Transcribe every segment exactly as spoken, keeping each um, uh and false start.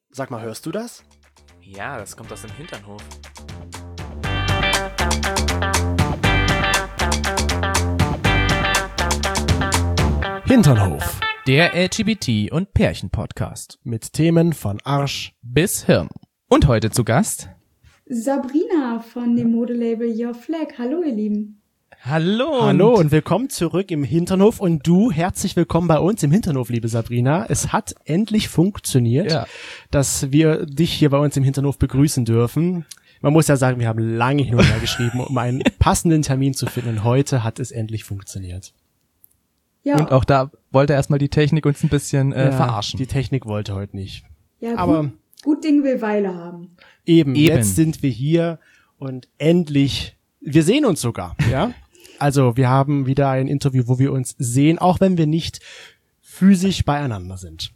Sag mal, hörst du das? Ja, das kommt aus dem Hinternhof. Hinternhof. Der L G B T- und Pärchen-Podcast. Mit Themen von Arsch bis Hirn. Und heute zu Gast Sabrina von dem Modelabel Your Flag. Hallo, ihr Lieben. Hallo. Hallo und willkommen zurück im Hinternhof. Und du, herzlich willkommen bei uns im Hinternhof, liebe Sabrina. Es hat endlich funktioniert, ja. dass wir dich hier bei uns im Hinternhof begrüßen dürfen. Man muss ja sagen, wir haben lange hin und her geschrieben, um einen passenden Termin zu finden. Und heute hat es endlich funktioniert. Ja. Und auch da wollte erstmal die Technik uns ein bisschen äh, ja, verarschen. Die Technik wollte heute nicht. Ja, gut, aber gut Ding will Weile haben. Eben, Eben, jetzt sind wir hier und endlich, wir sehen uns sogar, ja. Also wir haben wieder ein Interview, wo wir uns sehen, auch wenn wir nicht physisch beieinander sind.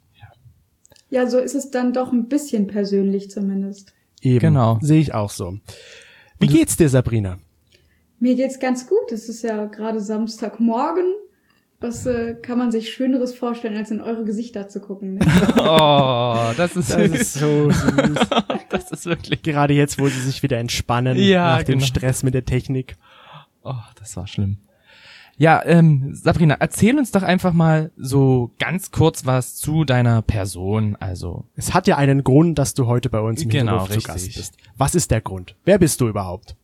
Ja, so ist es dann doch ein bisschen persönlich zumindest. Eben, genau. Sehe ich auch so. Wie geht's dir, Sabrina? Mir geht's ganz gut. Es ist ja gerade Samstagmorgen. Was äh, kann man sich Schöneres vorstellen, als in eure Gesichter zu gucken? Ne? Oh, das ist, Das ist so süß. Das ist wirklich... Gerade jetzt, wo sie sich wieder entspannen Ja, nach dem genau. Stress mit der Technik. Oh, das war schlimm. Ja, ähm, Sabrina, erzähl uns doch einfach mal so ganz kurz was zu deiner Person. Also Es hat ja einen Grund, dass du heute bei uns im Genau, Hinternhof zu richtig. Gast bist. Was ist der Grund? Wer bist du überhaupt?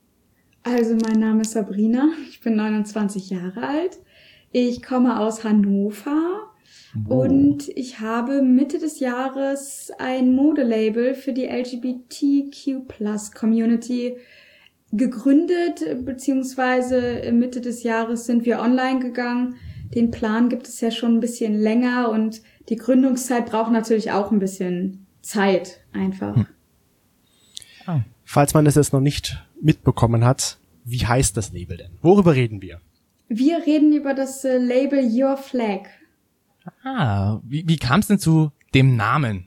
Also mein Name ist Sabrina. Ich bin neunundzwanzig Jahre alt. Ich komme aus Hannover. Oh. Und ich habe Mitte des Jahres ein Modelabel für die L G B T Q Plus Community gegründet, beziehungsweise Mitte des Jahres sind wir online gegangen. Den Plan gibt es ja schon ein bisschen länger und die Gründungszeit braucht natürlich auch ein bisschen Zeit einfach. Hm. Ah. Falls man das jetzt noch nicht mitbekommen hat, wie heißt das Label denn? Worüber reden wir? Wir reden über das äh, Label Your Flag. Ah, wie, wie kam es denn zu dem Namen?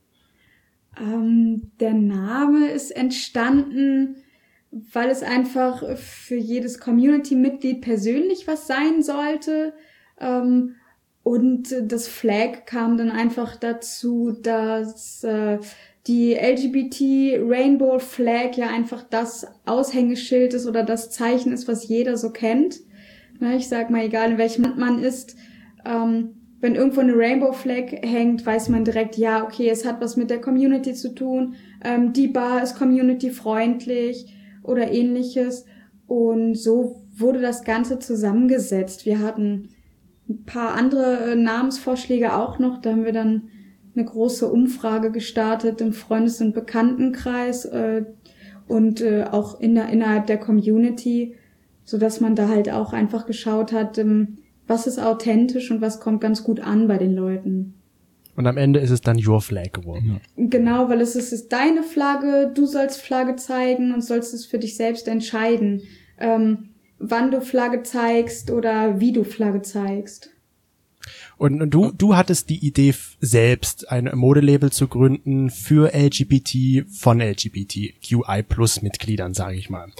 Ähm, der Name ist entstanden, weil es einfach für jedes Community-Mitglied persönlich was sein sollte. Ähm, und das Flag kam dann einfach dazu, dass äh, die L G B T Rainbow Flag ja einfach das Aushängeschild ist oder das Zeichen ist, was jeder so kennt. Na, ich sag mal, egal in welchem Land man ist, ähm, wenn irgendwo eine Rainbow Flag hängt, weiß man direkt, ja, okay, es hat was mit der Community zu tun, ähm, die Bar ist community-freundlich oder ähnliches. Und so wurde das Ganze zusammengesetzt. Wir hatten ein paar andere äh, Namensvorschläge auch noch. Da haben wir dann eine große Umfrage gestartet im Freundes- und Bekanntenkreis äh, und äh, auch in der, innerhalb der Community, so dass man da halt auch einfach geschaut hat, ähm, was ist authentisch und was kommt ganz gut an bei den Leuten. Und am Ende ist es dann Your Flag geworden. Genau, weil es ist, es ist deine Flagge, du sollst Flagge zeigen und sollst es für dich selbst entscheiden, ähm, wann du Flagge zeigst oder wie du Flagge zeigst. Und, und du, du hattest die Idee f- selbst, ein Modelabel zu gründen für L G B T von L G B T Q I Plus Mitgliedern, sage ich mal.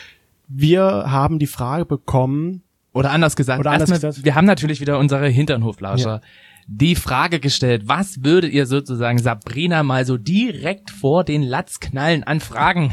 Wir haben die Frage bekommen, Oder anders gesagt, Oder anders erstmal, gesagt. wir haben natürlich wieder unsere Hinternhoflauscher Ja. die Frage gestellt, was würdet ihr sozusagen Sabrina mal so direkt vor den Latz knallen an Fragen?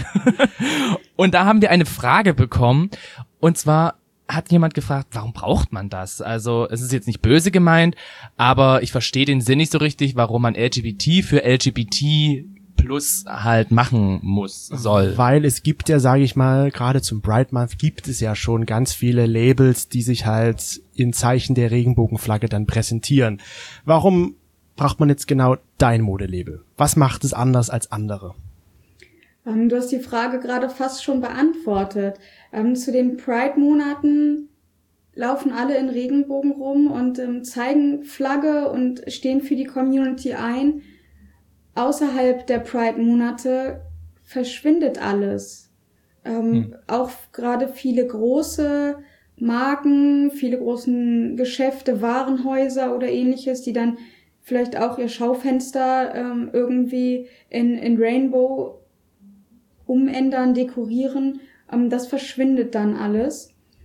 Und da haben wir eine Frage bekommen, und zwar hat jemand gefragt, warum braucht man das? Also es ist jetzt nicht böse gemeint, aber ich verstehe den Sinn nicht so richtig, warum man L G B T für L G B T plus halt machen muss, soll. weil es gibt ja, sage ich mal, gerade zum Pride Month gibt es ja schon ganz viele Labels, die sich halt in Zeichen der Regenbogenflagge dann präsentieren. Warum braucht man jetzt genau dein Modelabel? Was macht es anders als andere? Ähm, du hast die Frage gerade fast schon beantwortet. Ähm, zu den Pride-Monaten laufen alle in Regenbogen rum und ähm, zeigen Flagge und stehen für die Community ein. Außerhalb der Pride-Monate verschwindet alles. Ähm, hm. Auch gerade viele große Marken, viele großen Geschäfte, Warenhäuser oder ähnliches, die dann vielleicht auch ihr Schaufenster ähm, irgendwie in, in Rainbow umändern, dekorieren, ähm, das verschwindet dann alles.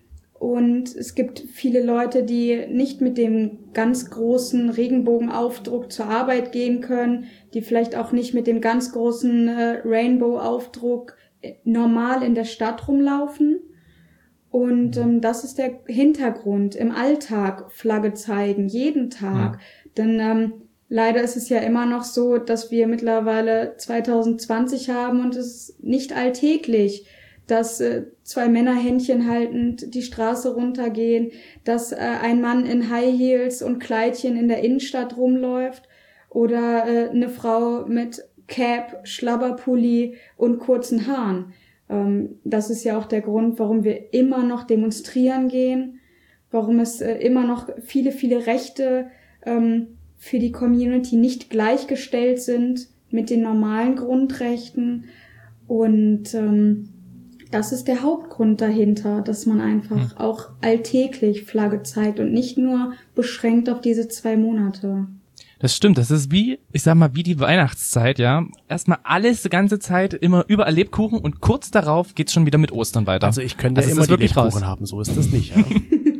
Und es gibt viele Leute, die nicht mit dem ganz großen Regenbogenaufdruck zur Arbeit gehen können, die vielleicht auch nicht mit dem ganz großen äh, Rainbow-Aufdruck normal in der Stadt rumlaufen. Und ähm, das ist der Hintergrund. Im Alltag Flagge zeigen, jeden Tag. Ja. Denn ähm, leider ist es ja immer noch so, dass wir mittlerweile zwanzig zwanzig haben und es ist nicht alltäglich, dass äh, zwei Männer Händchen haltend die Straße runtergehen, dass äh, ein Mann in High Heels und Kleidchen in der Innenstadt rumläuft oder äh, eine Frau mit Cap, Schlabberpulli und kurzen Haaren. Ähm, das ist ja auch der Grund, warum wir immer noch demonstrieren gehen, warum es äh, immer noch viele, viele Rechte ähm, für die Community nicht gleichgestellt sind mit den normalen Grundrechten. Und ähm, das ist der Hauptgrund dahinter, dass man einfach hm. auch alltäglich Flagge zeigt und nicht nur beschränkt auf diese zwei Monate. Das stimmt, das ist wie, ich sag mal, wie die Weihnachtszeit, ja. Erstmal alles die ganze Zeit immer überall Lebkuchen und kurz darauf geht's schon wieder mit Ostern weiter. Also ich könnte also ja immer die Lebkuchen raus. haben, so ist das nicht, ja.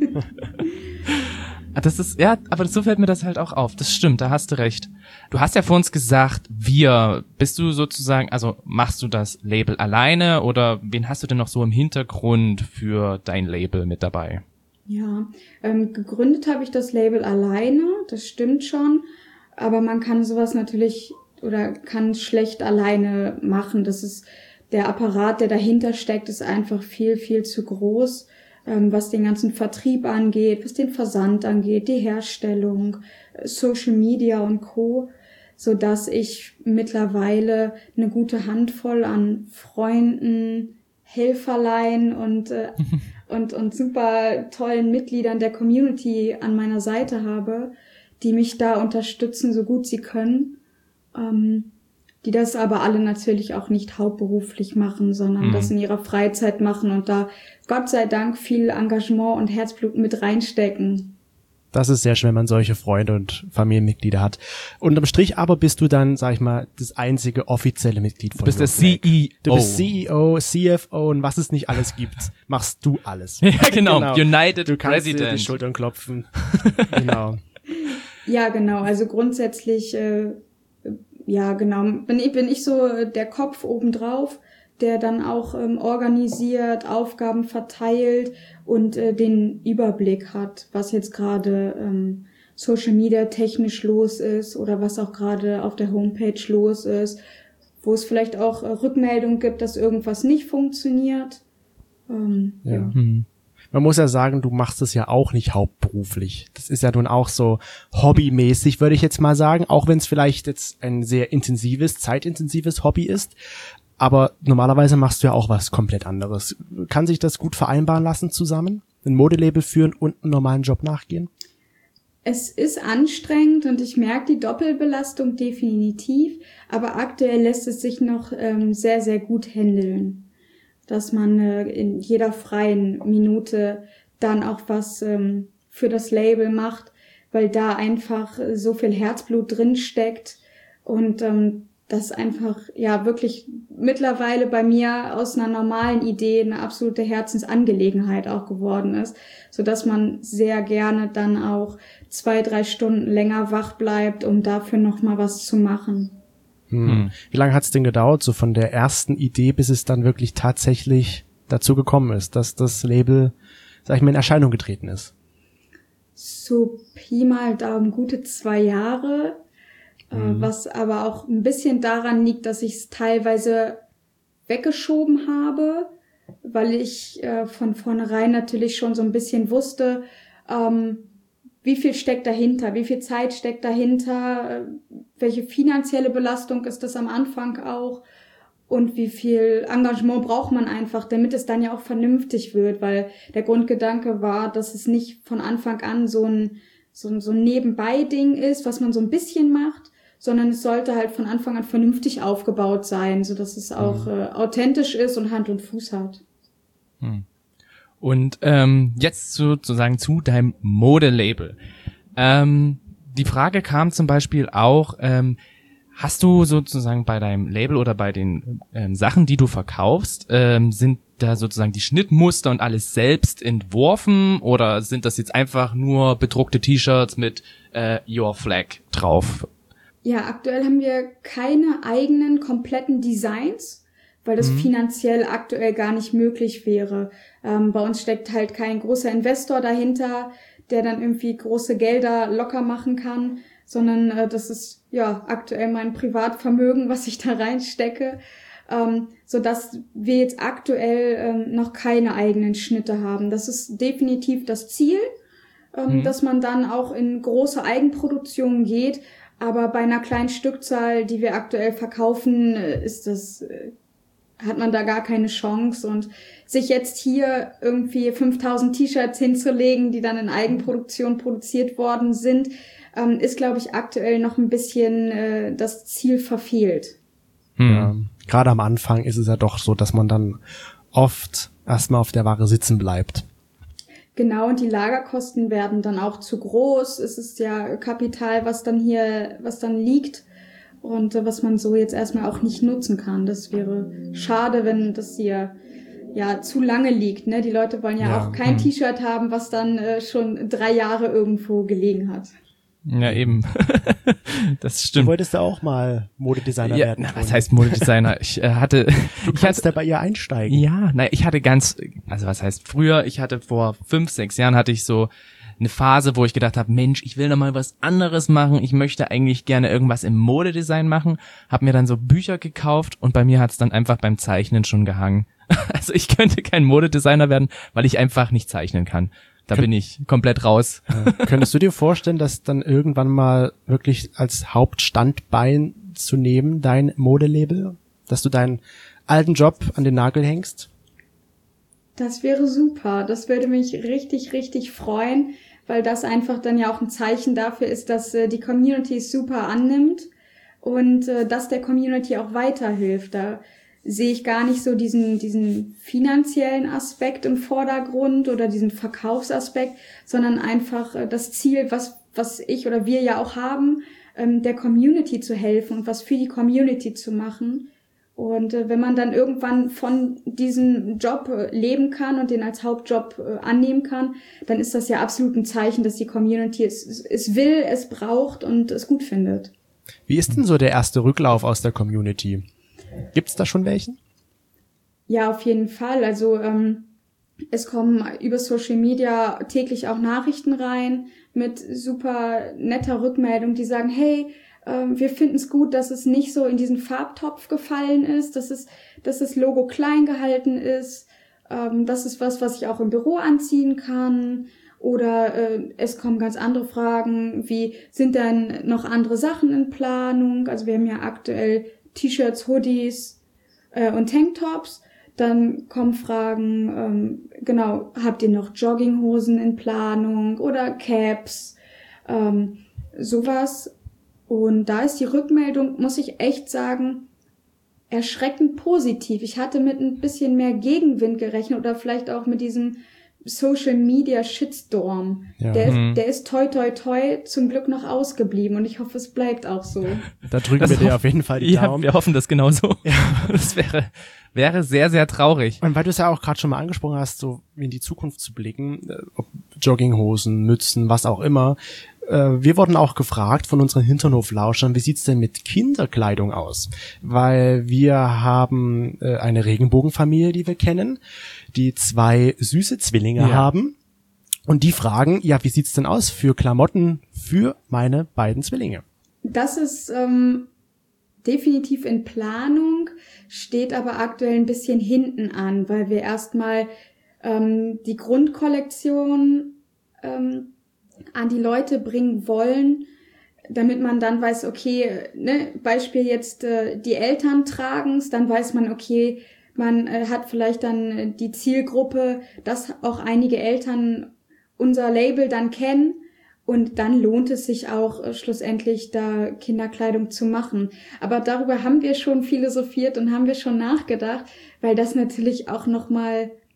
Das ist, ja, aber so fällt mir das halt auch auf. Das stimmt, da hast du recht. Du hast ja vor uns gesagt, wir, bist du sozusagen, also machst du das Label alleine oder wen hast du denn noch so im Hintergrund für dein Label mit dabei? Ja, ähm, gegründet habe ich das Label alleine, das stimmt schon, aber man kann sowas natürlich oder kann schlecht alleine machen. Das ist, der Apparat, der dahinter steckt, ist einfach viel, viel zu groß. Was den ganzen Vertrieb angeht, was den Versand angeht, die Herstellung, Social Media und Co., so dass ich mittlerweile eine gute Handvoll an Freunden, Helferlein und äh, und und super tollen Mitgliedern der Community an meiner Seite habe, die mich da unterstützen, so gut sie können. Ähm, die das aber alle natürlich auch nicht hauptberuflich machen, sondern mhm. das in ihrer Freizeit machen und da Gott sei Dank viel Engagement und Herzblut mit reinstecken. Das ist sehr schön, wenn man solche Freunde und Familienmitglieder hat. Unterm Strich aber bist du dann, sag ich mal, das einzige offizielle Mitglied von Du bist der C E O. Du bist C E O, C F O und was es nicht alles gibt, machst du alles. Ja, genau. genau. United du kannst President. Dir die Schultern klopfen. Genau. Ja, genau. Also grundsätzlich äh, ja, genau. Bin ich, bin ich so der Kopf obendrauf, der dann auch ähm, organisiert, Aufgaben verteilt und äh, den Überblick hat, was jetzt gerade ähm, Social Media technisch los ist oder was auch gerade auf der Homepage los ist, wo es vielleicht auch äh, Rückmeldung gibt, dass irgendwas nicht funktioniert. Ähm, ja. ja. Hm. Man muss ja sagen, du machst es ja auch nicht hauptberuflich. Das ist ja nun auch so hobbymäßig, würde ich jetzt mal sagen, auch wenn es vielleicht jetzt ein sehr intensives, zeitintensives Hobby ist. Aber normalerweise machst du ja auch was komplett anderes. Kann sich das gut vereinbaren lassen zusammen? Ein Modelabel führen und einen normalen Job nachgehen? Es ist anstrengend und ich merke die Doppelbelastung definitiv, aber aktuell lässt es sich noch ähm, sehr, sehr gut handeln. Dass man äh, in jeder freien Minute dann auch was ähm, für das Label macht, weil da einfach so viel Herzblut drin steckt und ähm, das einfach ja wirklich mittlerweile bei mir aus einer normalen Idee eine absolute Herzensangelegenheit auch geworden ist, so dass man sehr gerne dann auch zwei, drei Stunden länger wach bleibt, um dafür noch mal was zu machen. Hm. Wie lange hat es denn gedauert, so von der ersten Idee, bis es dann wirklich tatsächlich dazu gekommen ist, dass das Label, sag ich mal, in Erscheinung getreten ist? So Pi mal Daumen gute zwei Jahre, mhm. äh, was aber auch ein bisschen daran liegt, dass ich es teilweise weggeschoben habe, weil ich äh, von vornherein natürlich schon so ein bisschen wusste, ähm, wie viel steckt dahinter, wie viel Zeit steckt dahinter, welche finanzielle Belastung ist das am Anfang auch und wie viel Engagement braucht man einfach, damit es dann ja auch vernünftig wird, weil der Grundgedanke war, dass es nicht von Anfang an so ein, so ein, so ein Nebenbei-Ding ist, was man so ein bisschen macht, sondern es sollte halt von Anfang an vernünftig aufgebaut sein, so dass es auch mhm. äh, authentisch ist und Hand und Fuß hat. Mhm. Und ähm, jetzt sozusagen zu deinem Modelabel. Ähm, die Frage kam zum Beispiel auch, ähm, Hast du sozusagen bei deinem Label oder bei den ähm, Sachen, die du verkaufst, ähm, sind da sozusagen die Schnittmuster und alles selbst entworfen oder sind das jetzt einfach nur bedruckte T-Shirts mit äh, Your Flag drauf? Ja, aktuell haben wir keine eigenen kompletten Designs, weil das mhm. finanziell aktuell gar nicht möglich wäre. Ähm, bei uns steckt halt kein großer Investor dahinter, der dann irgendwie große Gelder locker machen kann, sondern äh, das ist ja aktuell mein Privatvermögen, was ich da reinstecke, ähm, so dass wir jetzt aktuell ähm, noch keine eigenen Schnitte haben. Das ist definitiv das Ziel, ähm, mhm. dass man dann auch in große Eigenproduktion geht, aber bei einer kleinen Stückzahl, die wir aktuell verkaufen, äh, ist das äh, hat man da gar keine Chance und sich jetzt hier irgendwie fünftausend T-Shirts hinzulegen, die dann in Eigenproduktion produziert worden sind, ähm, ist, glaube ich, aktuell noch ein bisschen äh, das Ziel verfehlt. Hm. Ja, gerade am Anfang ist es ja doch so, dass man dann oft erstmal auf der Ware sitzen bleibt. Genau, und die Lagerkosten werden dann auch zu groß. Es ist ja Kapital, was dann hier, was dann liegt und äh, was man so jetzt erstmal auch nicht nutzen kann. Das wäre schade, wenn das hier ja zu lange liegt. Ne? Die Leute wollen ja, ja. auch kein hm. T-Shirt haben, was dann äh, schon drei Jahre irgendwo gelegen hat. Ja, eben. Das stimmt. Du wolltest ja auch mal Modedesigner ja, werden. Na, was heißt Modedesigner? Ich äh, hatte... Du ich kannst hatte, da bei ihr einsteigen. Ja, na, ich hatte ganz... Also was heißt früher? Ich hatte vor fünf, sechs Jahren hatte ich so eine Phase, wo ich gedacht habe, Mensch, ich will noch mal was anderes machen. Ich möchte eigentlich gerne irgendwas im Modedesign machen. Hab mir dann so Bücher gekauft und bei mir hat's dann einfach beim Zeichnen schon gehangen. Also ich könnte kein Modedesigner werden, weil ich einfach nicht zeichnen kann. Da Kön- bin ich komplett raus. Ja. Könntest du dir vorstellen, das dann irgendwann mal wirklich als Hauptstandbein zu nehmen, dein Modelabel? Dass du deinen alten Job an den Nagel hängst? Das wäre super. Das würde mich richtig, richtig freuen, weil das einfach dann ja auch ein Zeichen dafür ist, dass äh, die Community es super annimmt und äh, dass der Community auch weiterhilft. Da sehe ich gar nicht so diesen diesen finanziellen Aspekt im Vordergrund oder diesen Verkaufsaspekt, sondern einfach äh, das Ziel, was was ich oder wir ja auch haben, ähm, der Community zu helfen und was für die Community zu machen. Und äh, wenn man dann irgendwann von diesem Job äh, leben kann und den als Hauptjob äh, annehmen kann, dann ist das ja absolut ein Zeichen, dass die Community es, es will, es braucht und es gut findet. Wie ist denn so der erste Rücklauf aus der Community? Gibt's da schon welchen? Ja, auf jeden Fall. Also ähm, es kommen über Social Media täglich auch Nachrichten rein mit super netter Rückmeldung, die sagen, hey, ähm, wir finden es gut, dass es nicht so in diesen Farbtopf gefallen ist, dass es, dass das Logo klein gehalten ist. Ähm, das ist was, was ich auch im Büro anziehen kann. Oder äh, es kommen ganz andere Fragen, wie sind denn noch andere Sachen in Planung? Also wir haben ja aktuell T-Shirts, Hoodies äh, und Tanktops. Dann kommen Fragen, ähm, genau, habt ihr noch Jogginghosen in Planung oder Caps, ähm, sowas. Und da ist die Rückmeldung, muss ich echt sagen, erschreckend positiv. Ich hatte mit ein bisschen mehr Gegenwind gerechnet oder vielleicht auch mit diesem Social Media Shitstorm. Ja. Der, mhm. der ist toi toi toi zum Glück noch ausgeblieben und ich hoffe, es bleibt auch so. Da drücken das wir dir auf jeden Fall die ja, Daumen. Wir hoffen das genauso. Ja. Das wäre, wäre sehr, sehr traurig. Und weil du es ja auch gerade schon mal angesprochen hast, so in die Zukunft zu blicken, ob Jogginghosen, Mützen, was auch immer. Wir wurden auch gefragt von unseren Hinternhoflauschern, wie sieht's denn mit Kinderkleidung aus? Weil wir haben eine Regenbogenfamilie, die wir kennen, die zwei süße Zwillinge ja. haben. Und die fragen, ja, wie sieht's denn aus für Klamotten für meine beiden Zwillinge? Das ist ähm, definitiv in Planung, steht aber aktuell ein bisschen hinten an, weil wir erstmal ähm, die Grundkollektion ähm, an die Leute bringen wollen, damit man dann weiß, okay, ne, Beispiel jetzt äh, die Eltern tragen's, dann weiß man, okay, man äh, hat vielleicht dann die Zielgruppe, dass auch einige Eltern unser Label dann kennen und dann lohnt es sich auch äh, schlussendlich da Kinderkleidung zu machen. Aber darüber haben wir schon philosophiert und haben wir schon nachgedacht, weil das natürlich auch nochmal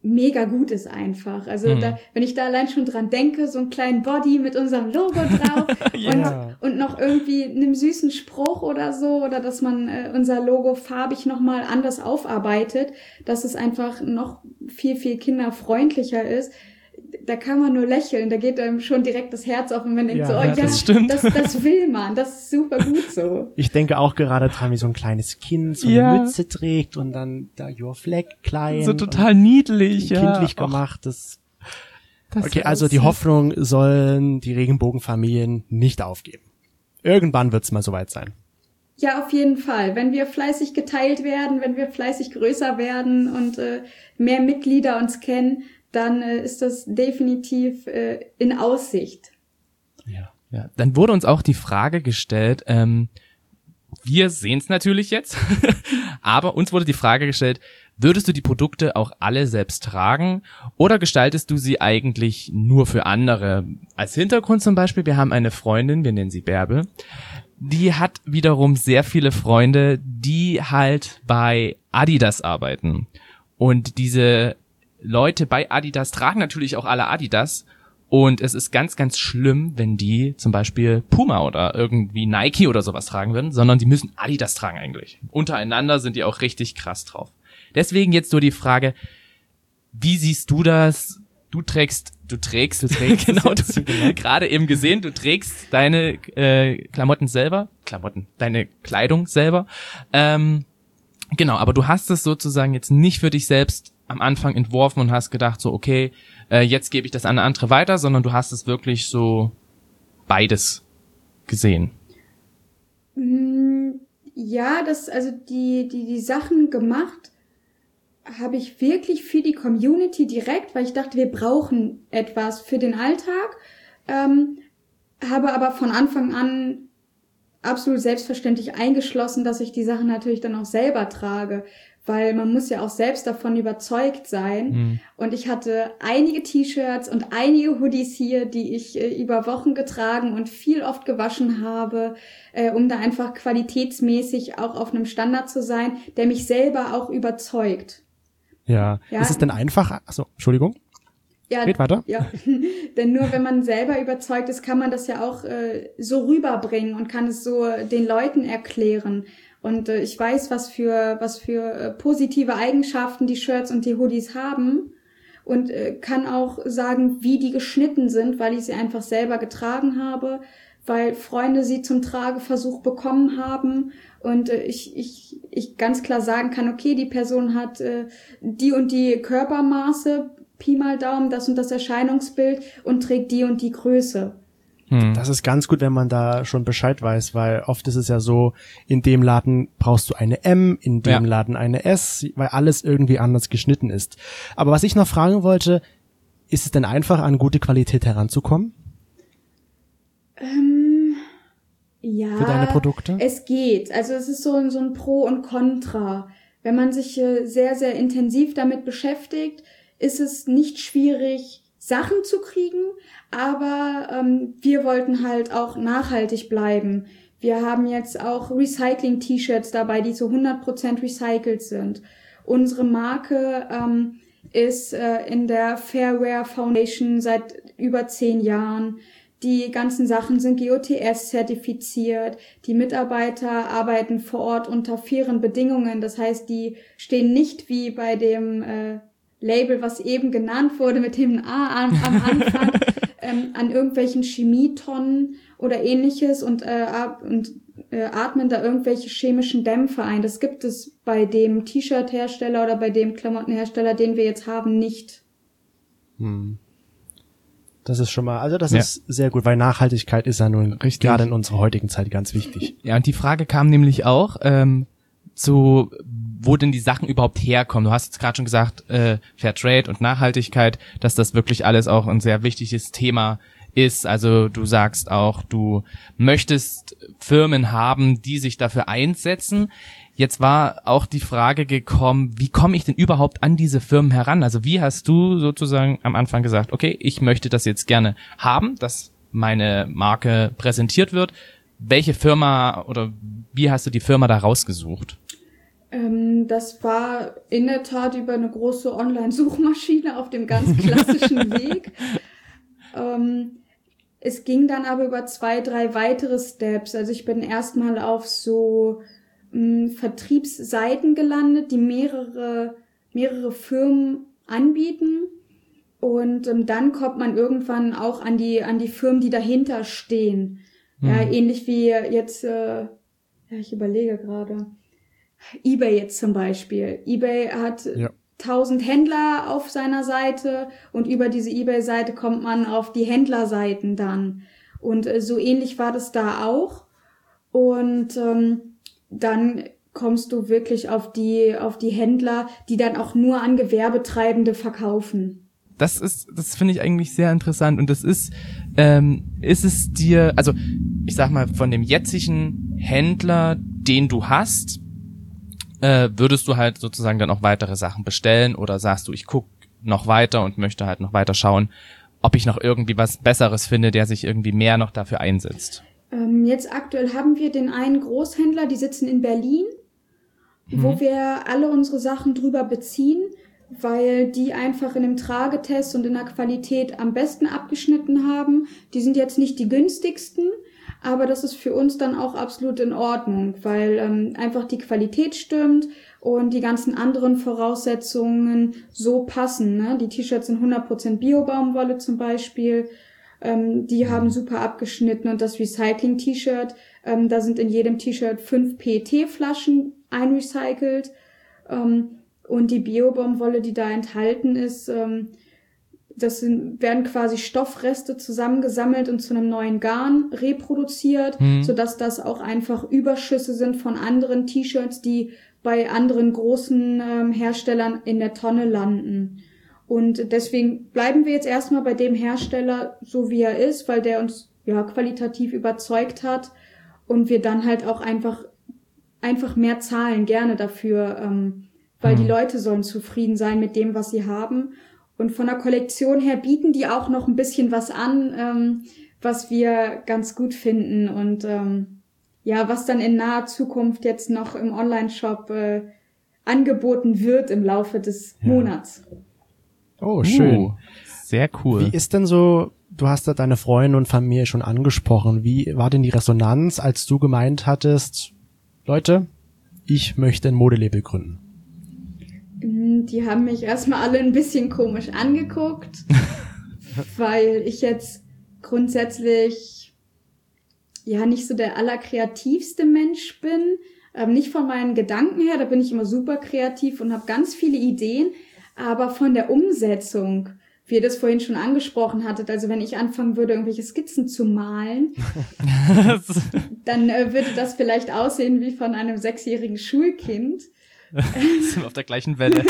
mega gut ist einfach. Also Mhm. da, wenn ich da allein schon dran denke, so einen kleinen Body mit unserem Logo drauf Ja. und, und noch irgendwie einem süßen Spruch oder so, oder dass man äh, unser Logo farbig nochmal anders aufarbeitet, dass es einfach noch viel, viel kinderfreundlicher ist. Da kann man nur lächeln, da geht einem schon direkt das Herz auf und man denkt Ja, so, oh ja, ja, das stimmt. das, das will man, das ist super gut so. Ich denke auch gerade dran, wie so ein kleines Kind so Ja. eine Mütze trägt und dann da Your Flag klein. So total niedlich, und ja. kindlich Och, gemacht. Das das okay, ist also die süß. Hoffnung sollen die Regenbogenfamilien nicht aufgeben. Irgendwann wird's mal soweit sein. Ja, auf jeden Fall. Wenn wir fleißig geteilt werden, wenn wir fleißig größer werden und äh, mehr Mitglieder uns kennen, dann äh, ist das definitiv äh, in Aussicht. Ja, ja. Dann wurde uns auch die Frage gestellt, ähm, wir sehen es natürlich jetzt, aber uns wurde die Frage gestellt, würdest du die Produkte auch alle selbst tragen oder gestaltest du sie eigentlich nur für andere? Als Hintergrund zum Beispiel, wir haben eine Freundin, wir nennen sie Bärbel, die hat wiederum sehr viele Freunde, die halt bei Adidas arbeiten. Und diese Leute bei Adidas tragen natürlich auch alle Adidas. Und es ist ganz, ganz schlimm, wenn die zum Beispiel Puma oder irgendwie Nike oder sowas tragen würden, sondern die müssen Adidas tragen eigentlich. Untereinander sind die auch richtig krass drauf. Deswegen jetzt so die Frage, wie siehst du das? Du trägst, du trägst, Du trägst genau, es du, jetzt, genau. gerade eben gesehen, du trägst deine äh, Klamotten selber, Klamotten, deine Kleidung selber. Ähm, genau, aber du hast es sozusagen jetzt nicht für dich selbst am Anfang entworfen und hast gedacht so, okay, äh, jetzt gebe ich das an eine andere weiter, sondern du hast es wirklich so beides gesehen. Mm, Ja, das, also die, die, die Sachen gemacht habe ich wirklich für die Community direkt, weil ich dachte, wir brauchen etwas für den Alltag, ähm, habe aber von Anfang an absolut selbstverständlich eingeschlossen, dass ich die Sachen natürlich dann auch selber trage, weil man muss ja auch selbst davon überzeugt sein. Mhm. Und ich hatte einige T-Shirts und einige Hoodies hier, die ich äh, über Wochen getragen und viel oft gewaschen habe, äh, um da einfach qualitätsmäßig auch auf einem Standard zu sein, der mich selber auch überzeugt. Ja. Ja. Ist es denn einfach? Achso, Entschuldigung. Ja, Red weiter. Ja, denn nur wenn man selber überzeugt ist, kann man das ja auch äh, so rüberbringen und kann es so den Leuten erklären. Und äh, ich weiß, was für was für äh, positive Eigenschaften die Shirts und die Hoodies haben und äh, kann auch sagen, wie die geschnitten sind, weil ich sie einfach selber getragen habe, weil Freunde sie zum Trageversuch bekommen haben und äh, ich ich ich ganz klar sagen kann, okay, die Person hat äh, die und die Körpermaße, Pi mal Daumen, das und das Erscheinungsbild und trägt die und die Größe. Hm. Das ist ganz gut, wenn man da schon Bescheid weiß, weil oft ist es ja so, in dem Laden brauchst du eine M, in dem Ja. Laden eine S, weil alles irgendwie anders geschnitten ist. Aber was ich noch fragen wollte, ist es denn einfach, an gute Qualität heranzukommen Ähm, ja, für deine Produkte? es geht. Also es ist so, ein- so ein Pro und Contra. Wenn man sich äh, sehr, sehr intensiv damit beschäftigt, ist es nicht schwierig, Sachen zu kriegen, aber ähm, wir wollten halt auch nachhaltig bleiben. Wir haben jetzt auch Recycling-T-Shirts dabei, die zu hundert Prozent recycelt sind. Unsere Marke ähm, ist äh, in der Fairwear Foundation seit über zehn Jahren. Die ganzen Sachen sind G O T S-zertifiziert. Die Mitarbeiter arbeiten vor Ort unter fairen Bedingungen. Das heißt, die stehen nicht wie bei dem äh, Label, was eben genannt wurde, mit dem A am, am Anfang, ähm, an irgendwelchen Chemietonnen oder ähnliches und, äh, ab, und äh, atmen da irgendwelche chemischen Dämpfe ein. Das gibt es bei dem T-Shirt-Hersteller oder bei dem Klamottenhersteller, den wir jetzt haben, nicht. Hm. Das ist schon mal, also das Ja. ist sehr gut, weil Nachhaltigkeit ist ja nun Richtig. gerade in unserer heutigen Zeit ganz wichtig. Ja, und die Frage kam nämlich auch ähm, zu, wo denn die Sachen überhaupt herkommen. Du hast jetzt gerade schon gesagt, äh, Fairtrade und Nachhaltigkeit, dass das wirklich alles auch ein sehr wichtiges Thema ist. Also du sagst auch, du möchtest Firmen haben, die sich dafür einsetzen. Jetzt war auch die Frage gekommen, wie komme ich denn überhaupt an diese Firmen heran? Also wie hast du sozusagen am Anfang gesagt, okay, ich möchte das jetzt gerne haben, dass meine Marke präsentiert wird. Welche Firma oder wie hast du die Firma da rausgesucht? Ähm, das war in der Tat über eine große Online-Suchmaschine auf dem ganz klassischen Weg. Ähm, es ging dann aber über zwei, drei weitere Steps. Also ich bin erstmal auf so mh, Vertriebsseiten gelandet, die mehrere, mehrere Firmen anbieten. Und ähm, dann kommt man irgendwann auch an die, an die Firmen, die dahinter stehen. Hm. Ja, ähnlich wie jetzt, äh, ja, ich überlege gerade. eBay jetzt zum Beispiel. eBay hat ja. tausend Händler auf seiner Seite und über diese eBay-Seite kommt man auf die Händlerseiten dann. Und äh, so ähnlich war das da auch. Und ähm, dann kommst du wirklich auf die, auf die Händler, die dann auch nur an Gewerbetreibende verkaufen. Das ist, das finde ich eigentlich sehr interessant und das ist, ähm, ist es dir, also ich sag mal, von dem jetzigen Händler, den du hast, äh, würdest du halt sozusagen dann auch weitere Sachen bestellen oder sagst du, ich guck noch weiter und möchte halt noch weiter schauen, ob ich noch irgendwie was Besseres finde, der sich irgendwie mehr noch dafür einsetzt? Ähm, jetzt aktuell haben wir den einen Großhändler, die sitzen in Berlin, mhm. wo wir alle unsere Sachen drüber beziehen, weil die einfach in dem Tragetest und in der Qualität am besten abgeschnitten haben. Die sind jetzt nicht die günstigsten, aber das ist für uns dann auch absolut in Ordnung, weil ähm, einfach die Qualität stimmt und die ganzen anderen Voraussetzungen so passen. Ne? Die T-Shirts sind hundert Prozent Bio-Baumwolle zum Beispiel, ähm, die haben super abgeschnitten und das Recycling-T-Shirt, ähm, da sind in jedem T-Shirt fünf P E T-Flaschen einrecycelt, ähm, und die Bio-Baumwolle, die da enthalten ist, ähm, das sind, werden quasi Stoffreste zusammengesammelt und zu einem neuen Garn reproduziert, mhm. sodass das auch einfach Überschüsse sind von anderen T-Shirts, die bei anderen großen ähm, Herstellern in der Tonne landen. Und deswegen bleiben wir jetzt erstmal bei dem Hersteller, so wie er ist, weil der uns ja qualitativ überzeugt hat und wir dann halt auch einfach einfach mehr zahlen, gerne dafür, ähm, weil die Leute sollen zufrieden sein mit dem, was sie haben. Und von der Kollektion her bieten die auch noch ein bisschen was an, ähm, was wir ganz gut finden und ähm, ja, was dann in naher Zukunft jetzt noch im Online-Shop äh, angeboten wird im Laufe des ja. Monats. Oh, schön. Uh, sehr cool. Wie ist denn so, du hast da deine Freunde und Familie schon angesprochen, wie war denn die Resonanz, als du gemeint hattest, Leute, ich möchte ein Modelabel gründen? Die haben mich erstmal alle ein bisschen komisch angeguckt, weil ich jetzt grundsätzlich ja nicht so der allerkreativste Mensch bin. Ähm, nicht von meinen Gedanken her, da bin ich immer super kreativ und habe ganz viele Ideen, aber von der Umsetzung, wie ihr das vorhin schon angesprochen hattet, also wenn ich anfangen würde, irgendwelche Skizzen zu malen, dann äh, würde das vielleicht aussehen wie von einem sechsjährigen Schulkind. Sind wir auf der gleichen Welle.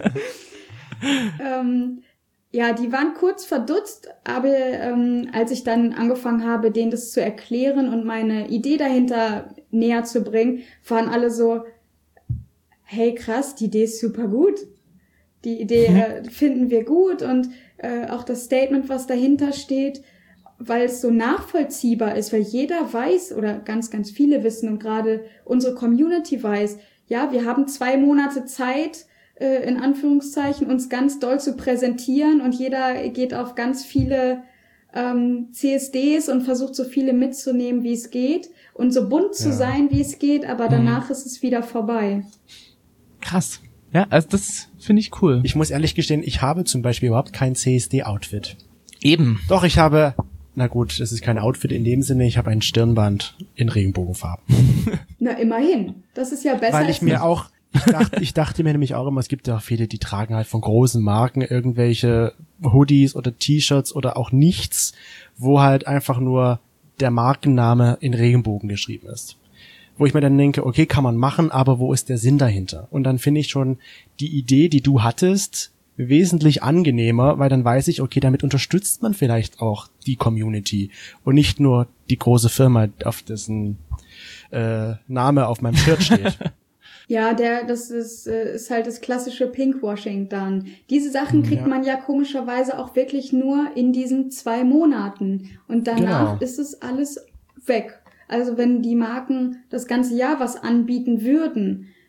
ähm, ja, die waren kurz verdutzt, aber ähm, als ich dann angefangen habe, denen das zu erklären und meine Idee dahinter näher zu bringen, waren alle so, hey krass, die Idee ist super gut. Die Idee äh, finden wir gut und äh, auch das Statement, was dahinter steht, weil es so nachvollziehbar ist, weil jeder weiß oder ganz, ganz viele wissen und gerade unsere Community weiß, ja, wir haben zwei Monate Zeit, äh, in Anführungszeichen, uns ganz doll zu präsentieren und jeder geht auf ganz viele ähm, C S Ds und versucht so viele mitzunehmen, wie es geht und so bunt zu ja. sein, wie es geht, aber danach mhm. ist es wieder vorbei. Krass. Ja, also das finde ich cool. Ich muss ehrlich gestehen, ich habe zum Beispiel überhaupt kein C S D-Outfit. Eben. Doch, ich habe, na gut, es ist kein Outfit in dem Sinne, ich habe ein Stirnband in Regenbogenfarben. Na, immerhin. Das ist ja besser. Weil ich mir auch, ich dachte, ich dachte mir nämlich auch immer, es gibt ja auch viele, die tragen halt von großen Marken irgendwelche Hoodies oder T-Shirts oder auch nichts, wo halt einfach nur der Markenname in Regenbogen geschrieben ist. Wo ich mir dann denke, okay, kann man machen, aber wo ist der Sinn dahinter? Und dann finde ich schon die Idee, die du hattest, wesentlich angenehmer, weil dann weiß ich, okay, damit unterstützt man vielleicht auch die Community und nicht nur die große Firma, auf dessen äh, Name auf meinem Shirt steht. Ja, der, das ist, ist halt das klassische Pinkwashing dann. Diese Sachen kriegt ja. man ja komischerweise auch wirklich nur in diesen zwei Monaten. Und danach genau. ist es alles weg. Also wenn die Marken das ganze Jahr was anbieten würden,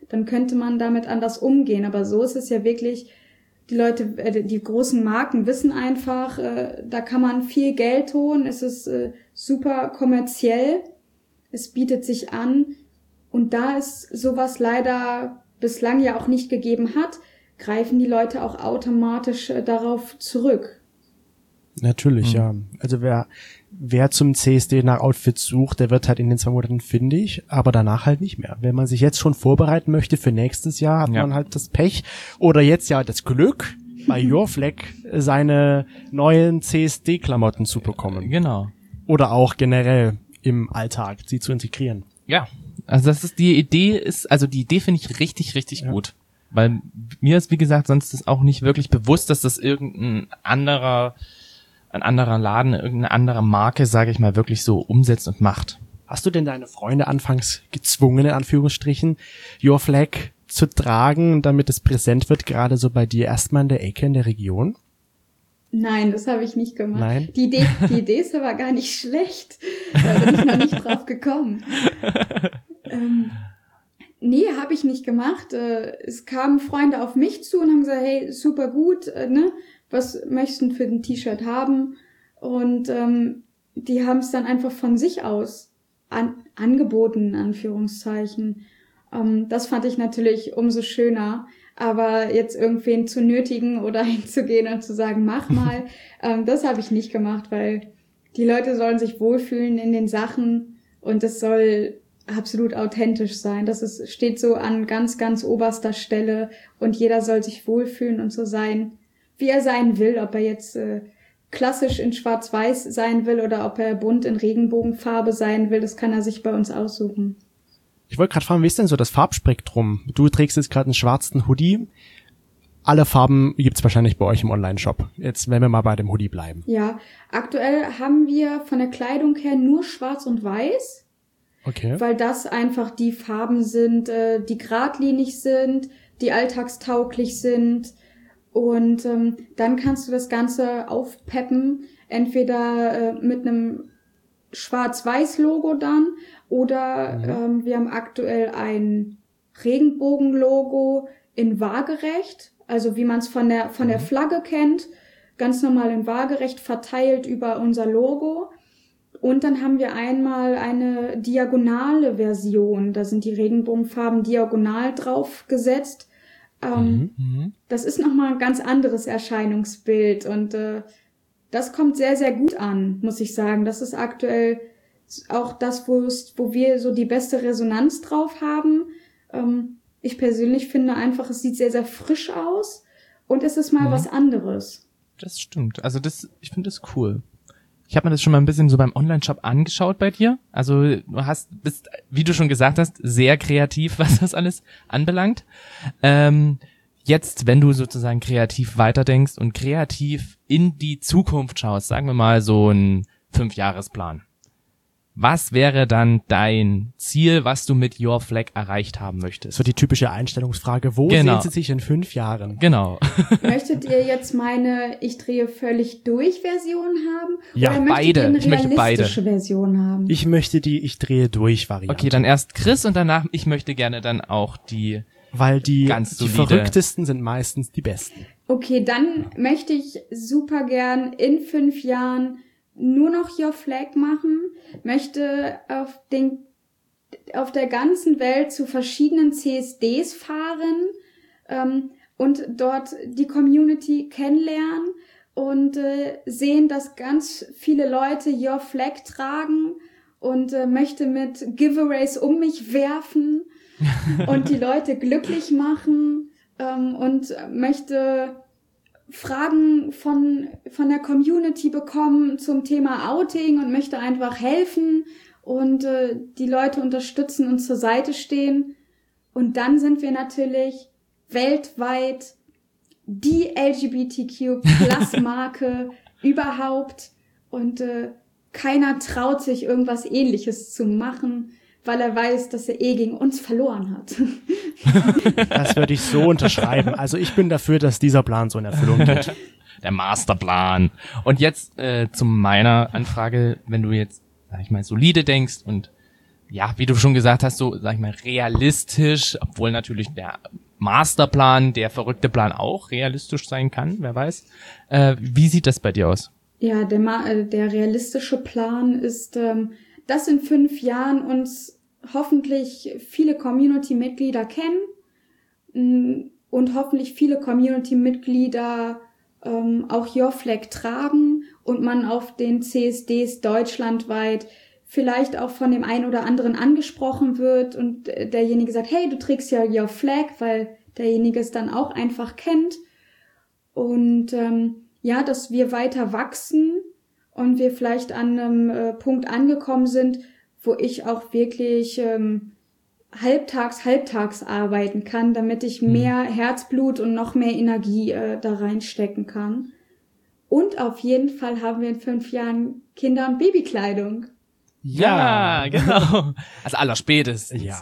dann könnte man damit anders umgehen. Aber so ist es ja wirklich, die Leute, äh, die großen Marken wissen einfach, äh, da kann man viel Geld holen, es ist äh, super kommerziell, es bietet sich an. Und da es sowas leider bislang ja auch nicht gegeben hat, greifen die Leute auch automatisch äh, darauf zurück. Natürlich, Mhm. ja. Also wer wer zum C S D nach Outfits sucht, der wird halt in den zwei Monaten fündig, aber danach halt nicht mehr. Wenn man sich jetzt schon vorbereiten möchte für nächstes Jahr, hat Ja. man halt das Pech oder jetzt ja das Glück, bei Your Flag seine neuen C S D-Klamotten zu bekommen. Genau. Oder auch generell im Alltag sie zu integrieren. Ja, also das ist die Idee ist, also die Idee finde ich richtig, richtig Ja. gut. Weil mir ist, wie gesagt, sonst ist auch nicht wirklich bewusst, dass das irgendein anderer, ein anderer Laden, irgendeine andere Marke, sage ich mal, wirklich so umsetzt und macht. Hast du denn deine Freunde anfangs gezwungen, in Anführungsstrichen, Your Flag zu tragen, damit es präsent wird, gerade so bei dir erstmal in der Ecke, in der Region? Nein, das habe ich nicht gemacht. Nein? Die Idee, die Idee ist aber gar nicht schlecht. Da bin ich noch nicht drauf gekommen. ähm, nee, habe ich nicht gemacht. Äh, es kamen Freunde auf mich zu und haben gesagt, hey, super gut, äh, ne? Was möchtest du für ein T-Shirt haben? Und ähm, die haben es dann einfach von sich aus an, angeboten, in Anführungszeichen. Ähm, das fand ich natürlich umso schöner. Aber jetzt irgendwen zu nötigen oder hinzugehen und zu sagen, mach mal, ähm, das habe ich nicht gemacht, weil die Leute sollen sich wohlfühlen in den Sachen und es soll absolut authentisch sein. Das ist, steht so an ganz, ganz oberster Stelle und jeder soll sich wohlfühlen und so sein, wie er sein will, ob er jetzt äh, klassisch in Schwarz-Weiß sein will oder ob er bunt in Regenbogenfarbe sein will, das kann er sich bei uns aussuchen. Ich wollte gerade fragen, wie ist denn so das Farbspektrum? Du trägst jetzt gerade einen schwarzen Hoodie. Alle Farben gibt's wahrscheinlich bei euch im Online-Shop. Jetzt, wenn wir mal bei dem Hoodie bleiben. Ja, aktuell haben wir von der Kleidung her nur schwarz und weiß, Okay. weil das einfach die Farben sind, äh, die geradlinig sind, die alltagstauglich sind. Und ähm, dann kannst du das Ganze aufpeppen, entweder äh, mit einem Schwarz-Weiß-Logo dann oder Mhm. ähm, wir haben aktuell ein Regenbogen-Logo in waagerecht, also wie man es von der von der Flagge kennt, ganz normal in waagerecht verteilt über unser Logo. Und dann haben wir einmal eine diagonale Version, da sind die Regenbogenfarben diagonal drauf gesetzt. Ähm, Mhm. Das ist nochmal ein ganz anderes Erscheinungsbild und äh, das kommt sehr, sehr gut an, muss ich sagen. Das ist aktuell auch das, wo es, wo wir so die beste Resonanz drauf haben. Ähm, ich persönlich finde einfach, es sieht sehr, sehr frisch aus und es ist mal Mhm. was anderes. Das stimmt. Also das, ich finde das cool. Ich habe mir das schon mal ein bisschen so beim Online-Shop angeschaut bei dir. Also du hast, bist, wie du schon gesagt hast, sehr kreativ, was das alles anbelangt. Ähm, jetzt, wenn du sozusagen kreativ weiterdenkst und kreativ in die Zukunft schaust, sagen wir mal so ein Fünfjahresplan. Was wäre dann dein Ziel, was du mit Your Flag erreicht haben möchtest? So die typische Einstellungsfrage, wo Genau. sehen Sie sich in fünf Jahren? Genau. Möchtet ihr jetzt meine Ich drehe völlig durch Version haben? Ja, oder möchtet beide. ihr eine Ich möchte beide. realistische Version haben? Ich möchte die Ich drehe durch Variante. Okay, dann erst Chris und danach, ich möchte gerne dann auch die, Weil die, Ganz die solide. verrücktesten sind meistens die besten. Okay, dann möchte ich super gern in fünf Jahren nur noch Your Flag machen, möchte auf den, auf der ganzen Welt zu verschiedenen C S Ds fahren, ähm, und dort die Community kennenlernen und äh, sehen, dass ganz viele Leute Your Flag tragen und äh, möchte mit Giveaways um mich werfen und die Leute glücklich machen, ähm, und möchte Fragen von von der Community bekommen zum Thema Outing und möchte einfach helfen und äh, die Leute unterstützen und zur Seite stehen. Und dann sind wir natürlich weltweit die L G B T Q Plus Marke überhaupt und äh, keiner traut sich irgendwas Ähnliches zu machen, weil er weiß, dass er eh gegen uns verloren hat. Das würde ich so unterschreiben. Also ich bin dafür, dass dieser Plan so in Erfüllung geht. der Masterplan. Und jetzt äh, zu meiner Anfrage, wenn du jetzt, sag ich mal, solide denkst und ja, wie du schon gesagt hast, so, sag ich mal, realistisch, obwohl natürlich der Masterplan, der verrückte Plan auch realistisch sein kann, wer weiß. Äh, wie sieht das bei dir aus? Ja, der, Ma- äh, der realistische Plan ist, ähm, dass in fünf Jahren uns hoffentlich viele Community-Mitglieder kennen mh, und hoffentlich viele Community-Mitglieder ähm, auch Your Flag tragen und man auf den C S Ds deutschlandweit vielleicht auch von dem einen oder anderen angesprochen wird und derjenige sagt, hey, du trägst ja Your Flag, weil derjenige es dann auch einfach kennt. Und ähm, ja, dass wir weiter wachsen und wir vielleicht an einem äh, Punkt angekommen sind, wo ich auch wirklich ähm, halbtags, halbtags arbeiten kann, damit ich mehr Herzblut und noch mehr Energie äh, da reinstecken kann. Und auf jeden Fall haben wir in fünf Jahren Kinder- und Babykleidung. Ja, ja, genau. Also allerspätestens. Ja.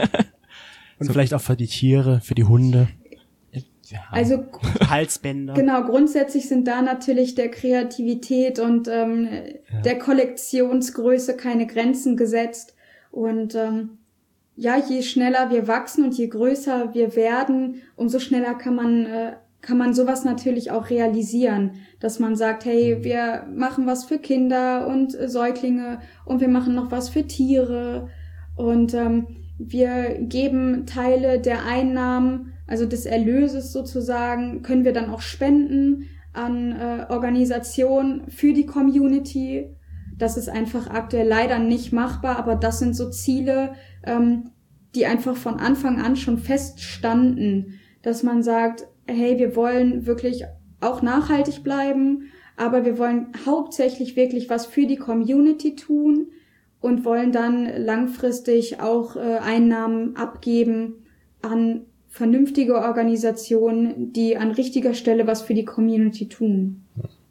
Und so vielleicht auch für die Tiere, für die Hunde. Ja. Also Halsbänder. genau, grundsätzlich sind da natürlich der Kreativität und ähm, Ja. der Kollektionsgröße keine Grenzen gesetzt. Und ähm, ja, je schneller wir wachsen und je größer wir werden, umso schneller kann man äh, kann man sowas natürlich auch realisieren, dass man sagt, hey, wir machen was für Kinder und äh, Säuglinge und wir machen noch was für Tiere und ähm, wir geben Teile der Einnahmen, also des Erlöses sozusagen, können wir dann auch spenden an äh, Organisationen für die Community. Das ist einfach aktuell leider nicht machbar, aber das sind so Ziele, ähm, die einfach von Anfang an schon feststanden, dass man sagt, hey, wir wollen wirklich auch nachhaltig bleiben, aber wir wollen hauptsächlich wirklich was für die Community tun und wollen dann langfristig auch äh, Einnahmen abgeben an vernünftige Organisationen, die an richtiger Stelle was für die Community tun.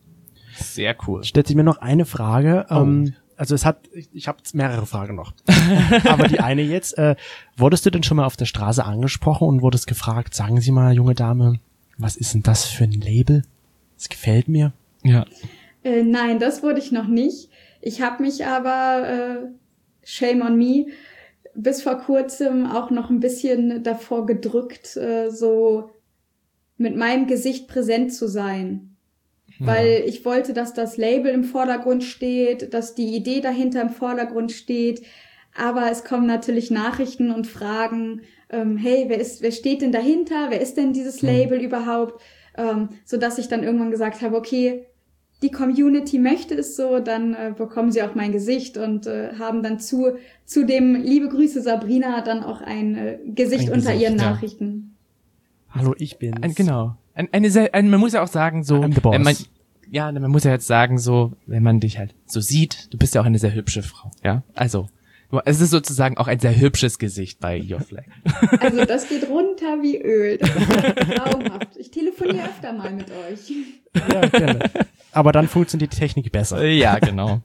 Sehr cool. Stellt sich mir noch eine Frage. Oh. Ähm, also es hat, ich, ich habe mehrere Fragen noch. Aber die eine jetzt, äh, wurdest du denn schon mal auf der Straße angesprochen und wurdest gefragt, sagen Sie mal, junge Dame, was ist denn das für ein Label? Das gefällt mir. Ja. Äh, nein, das wurde ich noch nicht. Ich habe mich aber, äh, shame on me, bis vor kurzem auch noch ein bisschen davor gedrückt, äh, so mit meinem Gesicht präsent zu sein. Weil ich wollte, dass das Label im Vordergrund steht, dass die Idee dahinter im Vordergrund steht. Aber es kommen natürlich Nachrichten und Fragen, ähm, hey, wer ist, wer steht denn dahinter? Wer ist denn dieses Label mhm. überhaupt? Ähm, so dass ich dann irgendwann gesagt habe, okay, die Community möchte es so, dann äh, bekommen sie auch mein Gesicht und äh, haben dann zu zu dem liebe Grüße Sabrina dann auch ein äh, Gesicht ein unter Gesicht, ihren ja. Nachrichten. Hallo, ich bin's. Ein, genau. Ein, eine sehr, ein, man muss ja auch sagen, so, I'm the boss. wenn man, ja, man muss ja jetzt sagen, so, wenn man dich halt so sieht, du bist ja auch eine sehr hübsche Frau, ja, also, es ist sozusagen auch ein sehr hübsches Gesicht bei Your Flag. Also das geht runter wie Öl. Das ist traumhaft. Ich telefoniere öfter mal mit euch. Ja, gerne. Aber dann funktioniert die Technik besser. Ja, genau.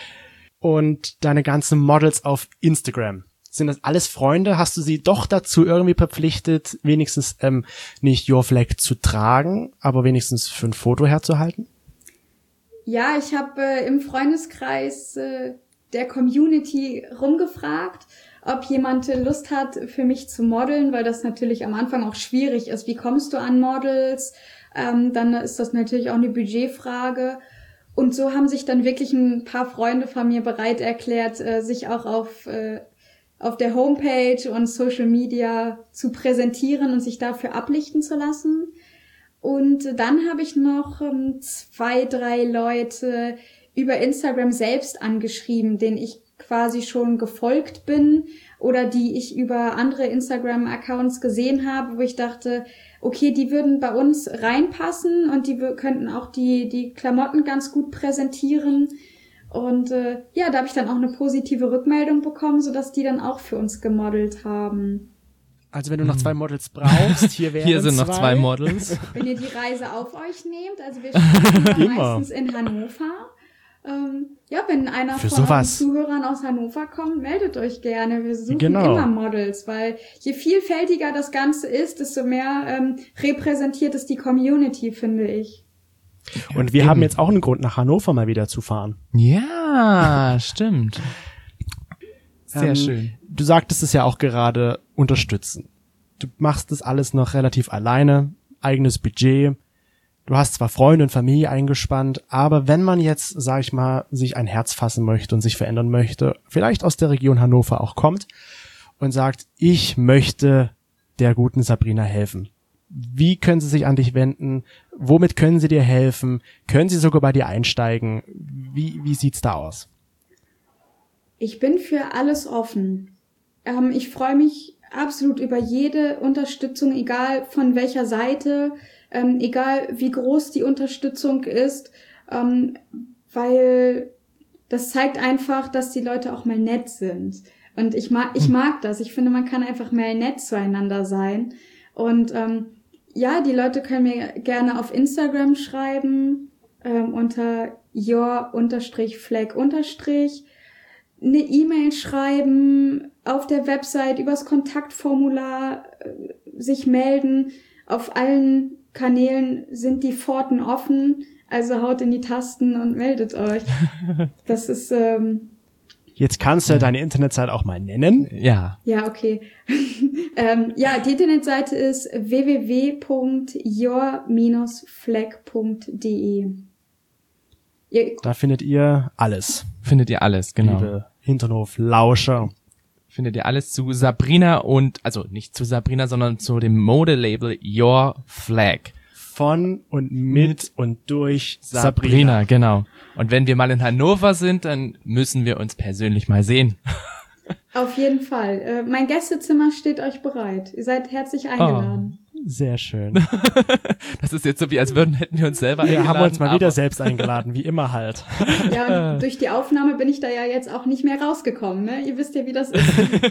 Und deine ganzen Models auf Instagram, sind das alles Freunde? Hast du sie doch dazu irgendwie verpflichtet, wenigstens ähm, nicht Your Flag zu tragen, aber wenigstens für ein Foto herzuhalten? Ja, ich habe äh, im Freundeskreis äh, der Community rumgefragt, ob jemand Lust hat, für mich zu modeln, weil das natürlich am Anfang auch schwierig ist. Wie kommst du an Models? Ähm, dann ist das natürlich auch eine Budgetfrage. Und so haben sich dann wirklich ein paar Freunde von mir bereit erklärt, äh, sich auch auf äh, auf der Homepage und Social Media zu präsentieren und sich dafür ablichten zu lassen. Und dann habe ich noch ähm, zwei, drei Leute über Instagram selbst angeschrieben, denen ich quasi schon gefolgt bin oder die ich über andere Instagram-Accounts gesehen habe, wo ich dachte, okay, die würden bei uns reinpassen und die w- könnten auch die die Klamotten ganz gut präsentieren. Und äh, ja, da habe ich dann auch eine positive Rückmeldung bekommen, sodass die dann auch für uns gemodelt haben. Also wenn du noch zwei Models brauchst, hier wären Hier sind noch zwei. zwei Models. Wenn ihr die Reise auf euch nehmt, also wir spielen Immer. meistens in Hannover. Ähm, ja, wenn einer Für von sowas. den Zuhörern aus Hannover kommt, meldet euch gerne. Wir suchen Genau. immer Models, weil je vielfältiger das Ganze ist, desto mehr ähm, repräsentiert es die Community, finde ich. Und wir Eben. haben jetzt auch einen Grund, nach Hannover mal wieder zu fahren. Ja, stimmt. Sehr Ähm, schön. Du sagtest es ja auch gerade, unterstützen. Du machst das alles noch relativ alleine, eigenes Budget. Du hast zwar Freunde und Familie eingespannt, aber wenn man jetzt, sag ich mal, sich ein Herz fassen möchte und sich verändern möchte, vielleicht aus der Region Hannover auch kommt und sagt, ich möchte der guten Sabrina helfen. Wie können sie sich an dich wenden? Womit können sie dir helfen? Können sie sogar bei dir einsteigen? Wie, wie sieht's da aus? Ich bin für alles offen. Ähm, ich freue mich absolut über jede Unterstützung, egal von welcher Seite, ähm, egal wie groß die Unterstützung ist, ähm, weil das zeigt einfach, dass die Leute auch mal nett sind. Und ich mag, ich mag das. Ich finde, man kann einfach mal nett zueinander sein. Und ähm, ja, die Leute können mir gerne auf Instagram schreiben, ähm, unter your-flag- eine E-Mail schreiben, auf der Website übers Kontaktformular äh, sich melden. Auf allen Kanälen sind die Pforten offen, also haut in die Tasten und meldet euch. Das ist ähm, Jetzt kannst du ja deine Internetseite auch mal nennen. Ja. ja okay. ähm, ja, die Internetseite ist w w w punkt your flag punkt d e. Ihr, Da findet ihr alles, Findet ihr alles, genau. liebe Hinternhof-Lauscher. Findet ihr alles zu Sabrina und, also nicht zu Sabrina, sondern zu dem Modelabel Your Flag. Von und mit und durch Sabrina, Sabrina. genau. Und wenn wir mal in Hannover sind, dann müssen wir uns persönlich mal sehen. auf jeden Fall. Äh, mein Gästezimmer steht euch bereit. Ihr seid herzlich eingeladen. Sehr schön. Das ist jetzt so wie, als würden, hätten wir uns selber Wir eingeladen. haben uns mal wieder aber- selbst eingeladen, wie immer halt. Ja, und durch die Aufnahme bin ich da ja jetzt auch nicht mehr rausgekommen, ne? Ihr wisst ja, wie das ist.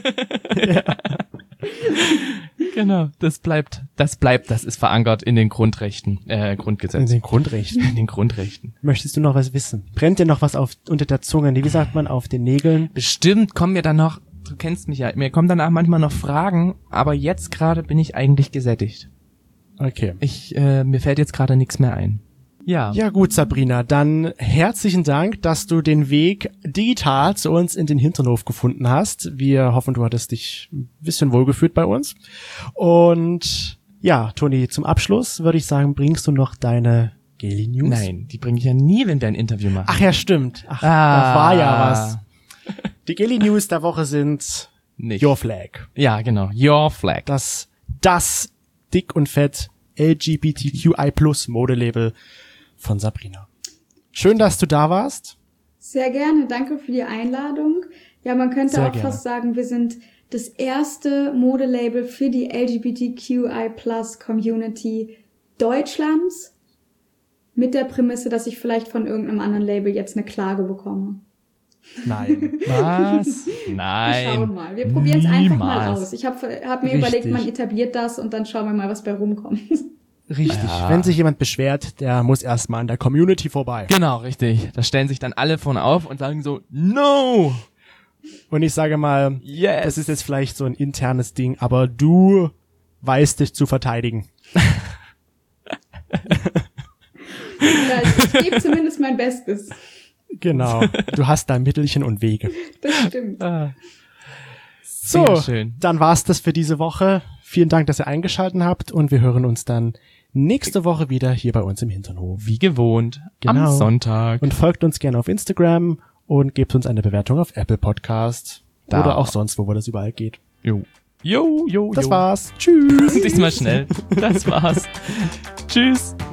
Genau, das bleibt, das bleibt, das ist verankert in den Grundrechten, äh, In Grundgesetz. den Grundrechten. In den Grundrechten. Möchtest du noch was wissen? Brennt dir noch was auf unter der Zunge? Wie sagt man, auf den Nägeln? Bestimmt kommen mir dann noch, du kennst mich ja, mir kommen danach manchmal noch Fragen, aber jetzt gerade bin ich eigentlich gesättigt. Okay. Ich, äh, mir fällt jetzt gerade nichts mehr ein. Ja. Ja gut, Sabrina, dann herzlichen Dank, dass du den Weg digital zu uns in den Hinternhof gefunden hast. Wir hoffen, du hattest dich ein bisschen wohlgefühlt bei uns. Und ja, Toni, zum Abschluss würde ich sagen, bringst du noch deine Gaily News? Nein, die bringe ich ja nie, wenn wir ein Interview machen. Ach ja, stimmt. Ach, Ah. da war ja was. Die Gaily News der Woche sind Nicht. Your Flag. Ja, genau. Your Flag. Das, das dick und fett L G B T Q I plus Modelabel von Sabrina. Schön, dass du da warst. Sehr gerne, danke für die Einladung. Ja, man könnte Sehr auch gerne. fast sagen, wir sind das erste Modelabel für die L G B T Q I plus Community Deutschlands, mit der Prämisse, dass ich vielleicht von irgendeinem anderen Label jetzt eine Klage bekomme. Nein. Was? Wir Nein. schauen mal. Wir probieren es einfach mal Niemals. aus. Ich habe hab mir Richtig. überlegt, man etabliert das und dann schauen wir mal, was bei rumkommt. Richtig. Ja. Wenn sich jemand beschwert, der muss erstmal an der Community vorbei. Genau, richtig. Da stellen sich dann alle vorne auf und sagen so, no! Und ich sage mal, Yes! das ist jetzt vielleicht so ein internes Ding, aber du weißt dich zu verteidigen. Ja, ich gebe zumindest mein Bestes. Genau. Du hast da Mittelchen und Wege. Das stimmt. Ah, So, sehr schön. dann war's das für diese Woche. Vielen Dank, dass ihr eingeschaltet habt und wir hören uns dann nächste Woche wieder hier bei uns im Hinternhof. Wie gewohnt. Genau. Am Sonntag. Und folgt uns gerne auf Instagram und gebt uns eine Bewertung auf Apple Podcast Da. oder auch sonst, wo das überall geht. Jo. Jo, jo, Das jo. war's. Tschüss. Diesmal schnell. Das war's. Tschüss.